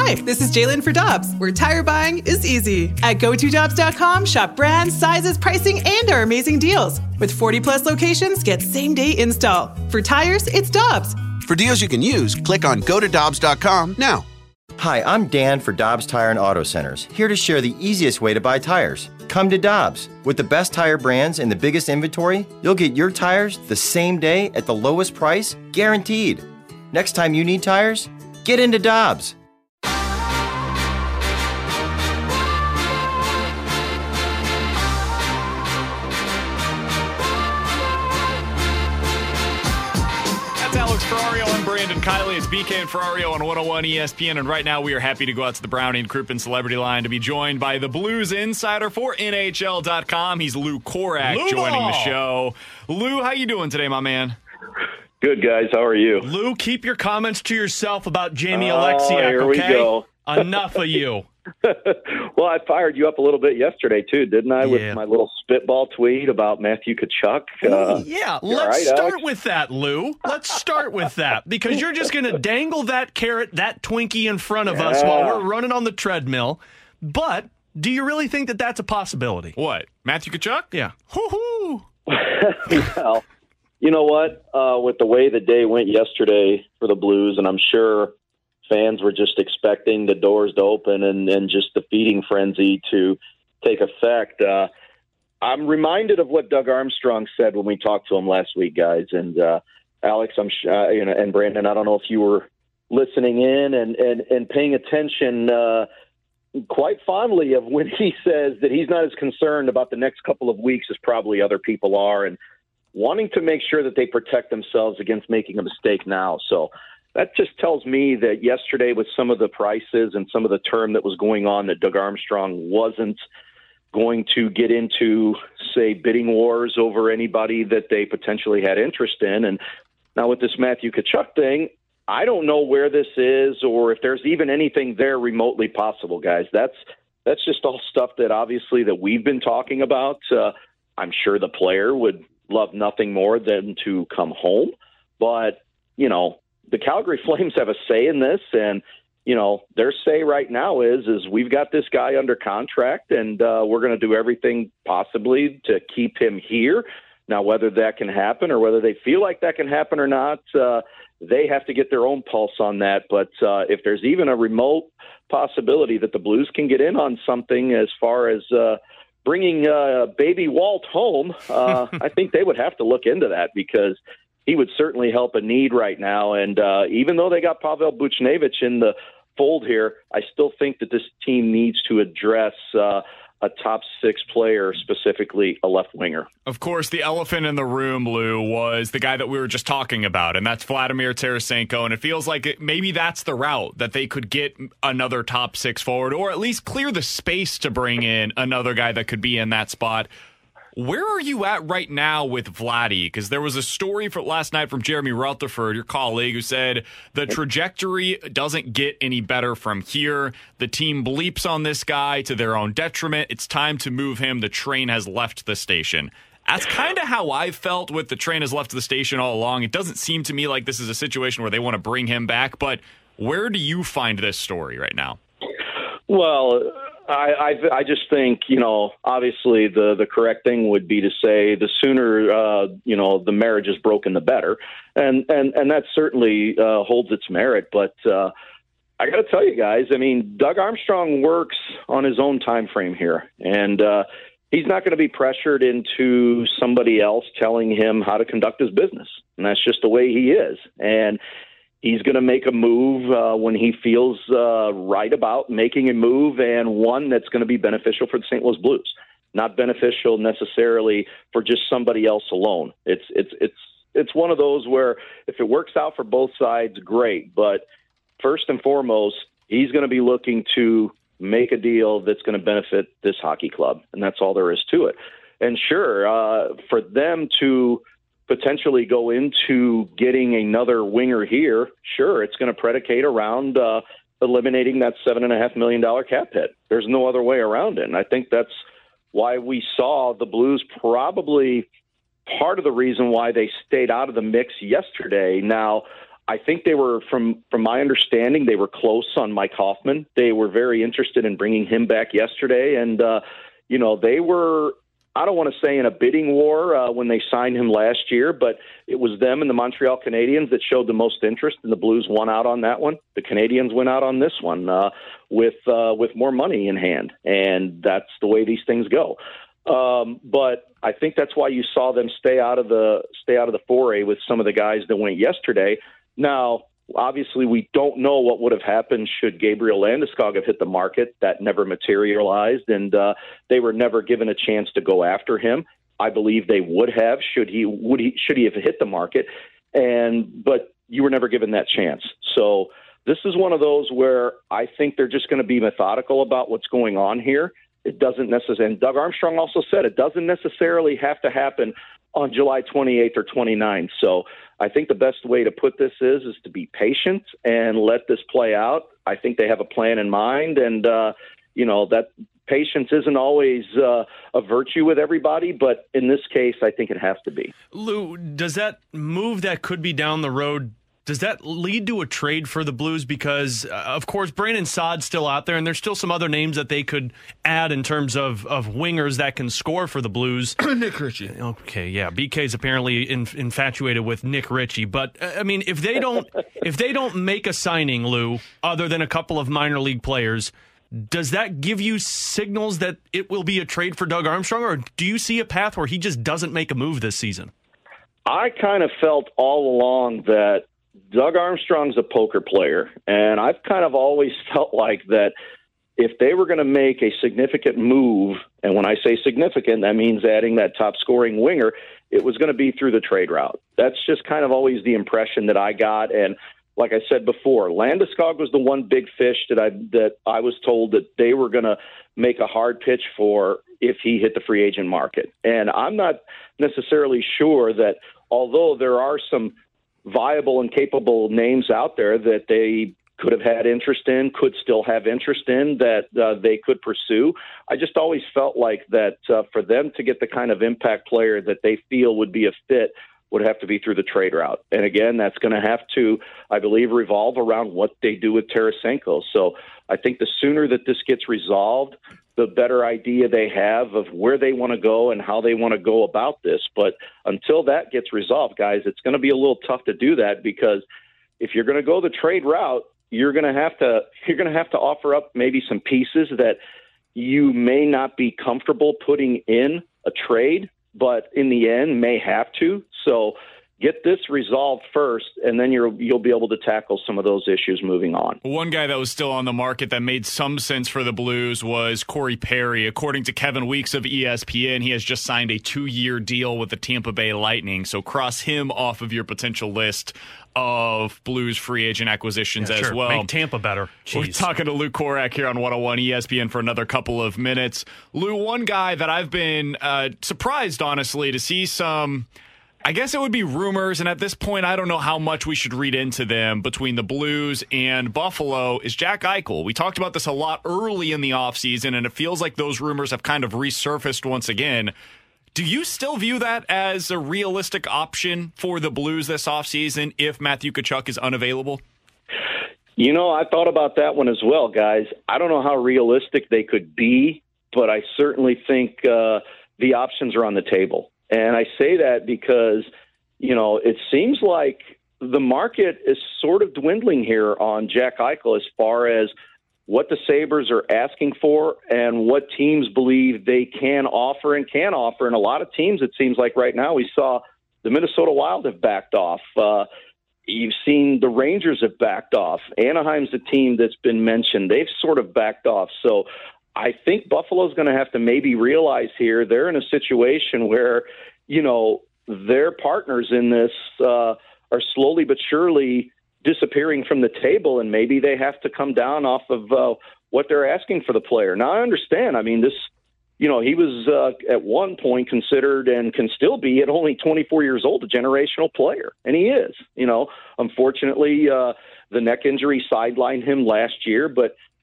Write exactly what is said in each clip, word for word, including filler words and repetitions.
Hi, this is Jalen for Dobbs, where tire buying is easy. At go to dobbs dot com, shop brands, sizes, pricing, and our amazing deals. With forty plus locations, get same-day install. For tires, it's Dobbs. For deals you can use, click on go to dobbs dot com now. Hi, I'm Dan for Dobbs Tire and Auto Centers, here to share the easiest way to buy tires. Come to Dobbs. With the best tire brands and the biggest inventory, you'll get your tires the same day at the lowest price, guaranteed. Next time you need tires, get into Dobbs. Ferrario, I'm Brandon Kiley. It's B K and Ferrario on one oh one E S P N. And right now we are happy to go out to the Brownie and Crouppen Celebrity Line to be joined by the Blues insider for N H L dot com. He's Lou Korak Lou joining the show. Lou, how you doing today, my man? Good, guys. How are you? Lou, keep your comments to yourself about Jamie Alexiak, oh, here okay? we go. Enough of you. Well, I fired you up a little bit yesterday, too, didn't I, yeah. with my little spitball tweet about Matthew Tkachuk? Uh, yeah, let's right, start Alex? with that, Lou. Let's start with that, because you're just going to dangle that carrot, that Twinkie in front of yeah. us while we're running on the treadmill. But do you really think that that's a possibility? What, Matthew Tkachuk? Yeah. Hoo-hoo. Well, you know what? Uh, with the way the day went yesterday for the Blues, and I'm sure fans were just expecting the doors to open and, and just the feeding frenzy to take effect. Uh, I'm reminded of what Doug Armstrong said when we talked to him last week, guys. And uh, Alex, I'm uh, you know, and Brandon, I don't know if you were listening in and and, and paying attention uh, quite fondly of when he says that he's not as concerned about the next couple of weeks as probably other people are, and wanting to make sure that they protect themselves against making a mistake now. So that just tells me that yesterday with some of the prices and some of the term that was going on, that Doug Armstrong wasn't going to get into, say, bidding wars over anybody that they potentially had interest in. And now with this Matthew Tkachuk thing, I don't know where this is or if there's even anything there remotely possible, guys. That's that's just all stuff that obviously that we've been talking about. Uh, I'm sure the player would love nothing more than to come home. But, you know, the Calgary Flames have a say in this, and, you know, their say right now is, is we've got this guy under contract, and uh, we're going to do everything possibly to keep him here. Now, whether that can happen or whether they feel like that can happen or not, uh, they have to get their own pulse on that. But uh, if there's even a remote possibility that the Blues can get in on something as far as uh, bringing uh, baby Walt home, uh, I think they would have to look into that, because he would certainly help a need right now. And uh, even though they got Pavel Buchnevich in the fold here, I still think that this team needs to address uh, a top six player, specifically a left winger. Of course, the elephant in the room, Lou, was the guy that we were just talking about, and that's Vladimir Tarasenko. And it feels like it, maybe that's the route that they could get another top six forward, or at least clear the space to bring in another guy that could be in that spot. Where are you at right now with Vladdy? Because there was a story for last night from Jeremy Rutherford, your colleague, who said the trajectory doesn't get any better from here. The team bleeps on this guy to their own detriment. It's time to move him. The train has left the station. That's kind of how I felt with the train has left the station all along. It doesn't seem to me like this is a situation where they want to bring him back. But where do you find this story right now? Well, I, I I just think, you know, obviously the, the correct thing would be to say the sooner, uh, you know, the marriage is broken, the better. And and, and that certainly uh, holds its merit. But uh, I got to tell you guys, I mean, Doug Armstrong works on his own time frame here. And uh, he's not going to be pressured into somebody else telling him how to conduct his business. And that's just the way he is. And he's going to make a move uh, when he feels uh, right about making a move, and one that's going to be beneficial for the Saint Louis Blues, not beneficial necessarily for just somebody else alone. It's it's it's it's one of those where if it works out for both sides, great. But first and foremost, he's going to be looking to make a deal that's going to benefit this hockey club, and that's all there is to it. And sure, uh, for them to potentially go into getting another winger here, sure, it's going to predicate around uh, eliminating that seven and a half million dollar cap hit. There's no other way around it. And I think that's why we saw the Blues, probably part of the reason why they stayed out of the mix yesterday. Now, I think they were, from from my understanding, they were close on Mike Hoffman. They were very interested in bringing him back yesterday. And, uh, you know, they were, I don't want to say in a bidding war uh, when they signed him last year, but it was them and the Montreal Canadiens that showed the most interest, and the Blues won out on that one. The Canadiens went out on this one uh, with uh, with more money in hand, and that's the way these things go. Um, but I think that's why you saw them stay out of the stay out of the foray with some of the guys that went yesterday. Now, obviously, we don't know what would have happened should Gabriel Landeskog have hit the market. That never materialized, and uh, they were never given a chance to go after him. I believe they would have should he would he should he have hit the market, and but you were never given that chance. So this is one of those where I think they're just going to be methodical about what's going on here. It doesn't necessarily, and Doug Armstrong also said it doesn't necessarily have to happen on July twenty-eighth or twenty-ninth. So I think the best way to put this is is to be patient and let this play out. I think they have a plan in mind, and uh, you know that patience isn't always uh, a virtue with everybody, but in this case, I think it has to be. Lou, does that move that could be down the road, does that lead to a trade for the Blues? Because, uh, of course, Brandon Saad's still out there, and there's still some other names that they could add in terms of, of wingers that can score for the Blues. Nick Ritchie. Okay, yeah. B K's apparently in, infatuated with Nick Ritchie. But, uh, I mean, if they don't if they don't make a signing, Lou, other than a couple of minor league players, does that give you signals that it will be a trade for Doug Armstrong, or do you see a path where he just doesn't make a move this season? I kind of felt all along that Doug Armstrong's a poker player, and I've kind of always felt like that if they were going to make a significant move, and when I say significant, that means adding that top-scoring winger, it was going to be through the trade route. That's just kind of always the impression that I got, and like I said before, Landeskog was the one big fish that I that I was told that they were going to make a hard pitch for if he hit the free agent market. And I'm not necessarily sure that, although there are some viable and capable names out there that they could have had interest in, could still have interest in, that uh, they could pursue. I just always felt like that uh, for them to get the kind of impact player that they feel would be a fit would have to be through the trade route. And again, that's going to have to, I believe, revolve around what they do with Tarasenko. So I think the sooner that this gets resolved, the better idea they have of where they want to go and how they want to go about this. But until that gets resolved, guys, it's going to be a little tough to do that, because if you're going to go the trade route, you're going to have to you're going to have to offer up maybe some pieces that you may not be comfortable putting in a trade, but in the end may have to. So get this resolved first, and then you're, you'll be able to tackle some of those issues moving on. One guy that was still on the market that made some sense for the Blues was Corey Perry. According to Kevin Weeks of E S P N, he has just signed a two-year deal with the Tampa Bay Lightning, so cross him off of your potential list of Blues free agent acquisitions yeah, as sure. well. Make Tampa better. Jeez. We're talking to Lou Korak here on one oh one E S P N for another couple of minutes. Lou, one guy that I've been uh, surprised, honestly, to see some, I guess it would be rumors, and at this point I don't know how much we should read into them, between the Blues and Buffalo, is Jack Eichel. We talked about this a lot early in the offseason, and it feels like those rumors have kind of resurfaced once again. Do you still view that as a realistic option for the Blues this offseason if Matthew Tkachuk is unavailable? You know, I thought about that one as well, guys. I don't know how realistic they could be, but I certainly think uh, the options are on the table. And I say that because, you know, it seems like the market is sort of dwindling here on Jack Eichel as far as what the Sabres are asking for and what teams believe they can offer and can offer. And a lot of teams, it seems like right now, we saw the Minnesota Wild have backed off. Uh, you've seen the Rangers have backed off. Anaheim's a team that's been mentioned. They've sort of backed off. So I think Buffalo's going to have to maybe realize here they're in a situation where, you know, their partners in this uh, are slowly but surely disappearing from the table, and maybe they have to come down off of uh, what they're asking for the player. Now, I understand. I mean, this, you know, he was uh, at one point considered and can still be at only twenty-four years old, a generational player. And he is, you know, unfortunately, uh, the neck injury sidelined him last year, but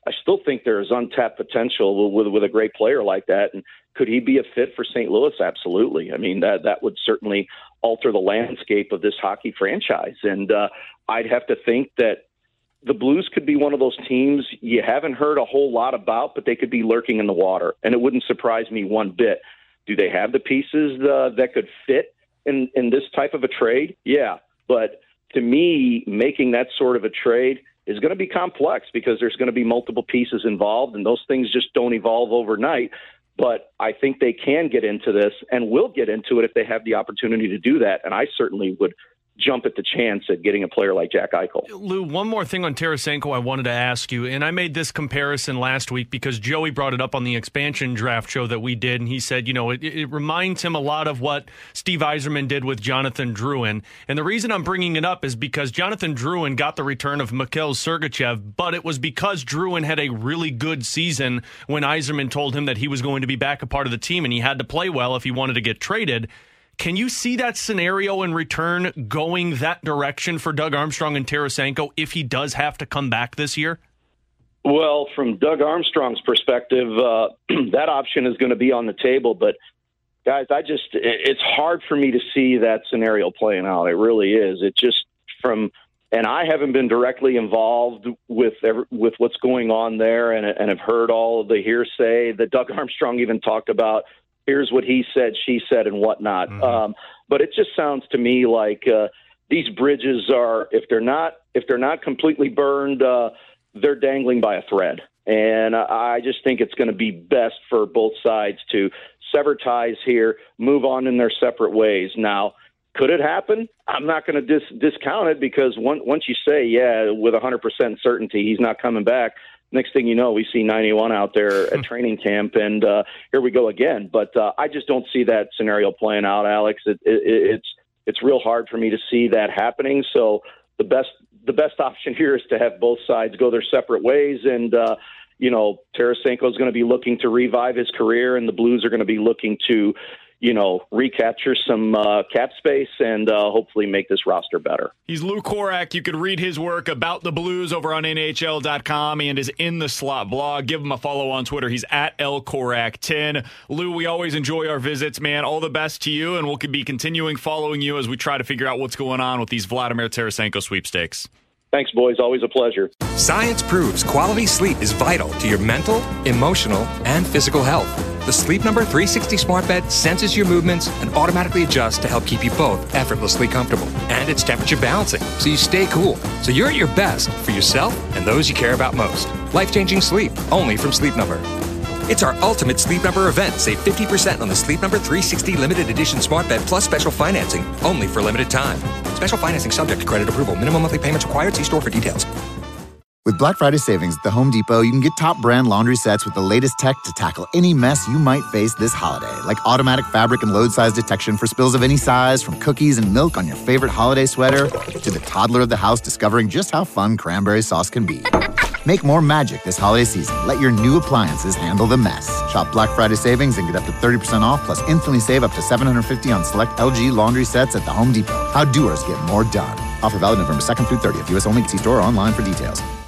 I still think there is untapped potential with with a great player like that. And could he be a fit for Saint Louis? Absolutely. I mean, that that would certainly alter the landscape of this hockey franchise. And uh, I'd have to think that the Blues could be one of those teams you haven't heard a whole lot about, but they could be lurking in the water. And it wouldn't surprise me one bit. Do they have the pieces uh, that could fit in, in this type of a trade? Yeah. But to me, making that sort of a trade is going to be complex because there's going to be multiple pieces involved, and those things just don't evolve overnight. But I think they can get into this and will get into it if they have the opportunity to do that. And I certainly would jump at the chance at getting a player like Jack Eichel. Lou, one more thing on Tarasenko I wanted to ask you, and I made this comparison last week because Joey brought it up on the expansion draft show that we did, and he said, you know, it, it reminds him a lot of what Steve Yzerman did with Jonathan Drouin. And the reason I'm bringing it up is because Jonathan Drouin got the return of Mikhail Sergachev, but it was because Drouin had a really good season when Yzerman told him that he was going to be back a part of the team and he had to play well if he wanted to get traded. Can you see that scenario in return going that direction for Doug Armstrong and Tarasenko if he does have to come back this year? Well, from Doug Armstrong's perspective, uh, that option is going to be on the table. But, guys, I just it's hard for me to see that scenario playing out. It really is. It just from and I haven't been directly involved with every, with what's going on there and, and have heard all of the hearsay that Doug Armstrong even talked about. Here's what he said, she said, and whatnot. Mm-hmm. Um, but it just sounds to me like uh, these bridges are, if they're not, if they're not completely burned, uh, they're dangling by a thread. And I just think it's going to be best for both sides to sever ties here, move on in their separate ways. Now, could it happen? I'm not going to dis- discount it because one, once you say, yeah, with one hundred percent certainty he's not coming back, next thing you know, we see ninety-one out there at training camp, and uh, here we go again. But uh, I just don't see that scenario playing out, Alex. It, it, it's it's real hard for me to see that happening. So the best the best option here is to have both sides go their separate ways. And uh, you know, Tarasenko is going to be looking to revive his career, and the Blues are going to be looking to, you know, recapture some uh, cap space and uh, hopefully make this roster better. He's Lou Korak. You could read his work about the Blues over on N H L dot com and his In the Slot blog. Give him a follow on Twitter. He's at L Korak ten. Lou, we always enjoy our visits, man. All the best to you, and we'll be continuing following you as we try to figure out what's going on with these Vladimir Tarasenko sweepstakes. Thanks, boys. Always a pleasure. Science proves quality sleep is vital to your mental, emotional, and physical health. The Sleep Number three sixty smart bed senses your movements and automatically adjusts to help keep you both effortlessly comfortable. And it's temperature balancing, so you stay cool. So you're at your best for yourself and those you care about most. Life-changing sleep, only from Sleep Number. It's our ultimate Sleep Number event. Save fifty percent on the Sleep Number three sixty limited edition smart bed plus special financing, only for limited time. Special financing subject to credit approval. Minimum monthly payments required. See store for details. With Black Friday savings at the Home Depot, you can get top brand laundry sets with the latest tech to tackle any mess you might face this holiday, like automatic fabric and load size detection for spills of any size, from cookies and milk on your favorite holiday sweater to the toddler of the house discovering just how fun cranberry sauce can be. Make more magic this holiday season. Let your new appliances handle the mess. Shop Black Friday savings and get up to thirty percent off, plus instantly save up to seven hundred fifty dollars on select L G laundry sets at the Home Depot. How doers get more done. Offer valid November second through thirtieth. U S only. See store or online for details.